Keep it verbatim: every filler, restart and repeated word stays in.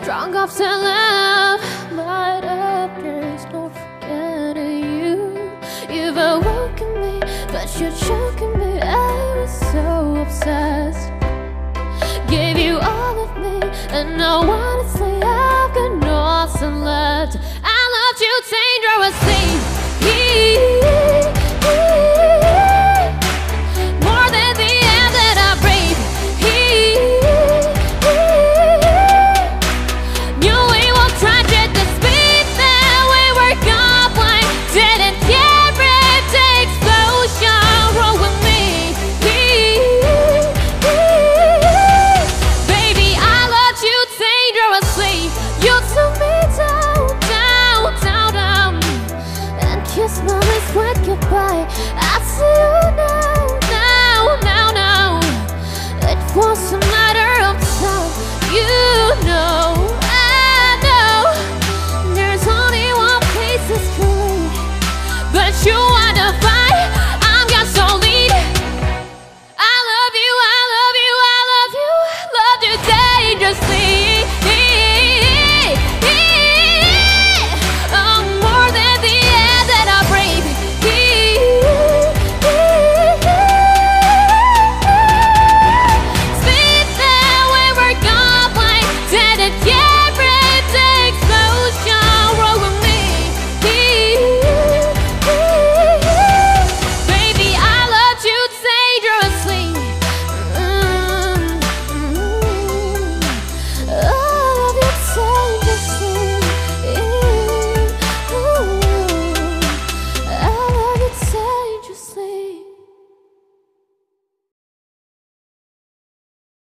drunk off to love, but up there's no forgetting you. You've awoken me, but you're choking me. I was so obsessed, gave you all of me, and I wanted